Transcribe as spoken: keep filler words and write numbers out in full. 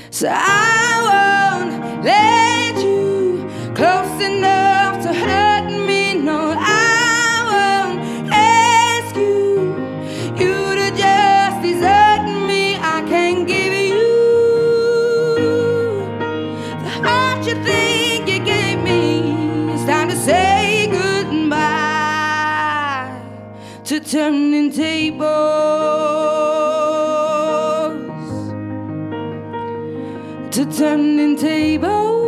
So I won't let you close enough to hurt me. No, I won't ask you, you to just desert me. I can't give you the heart you think you gave me. It's time to say goodbye to turning tables, to turning tables.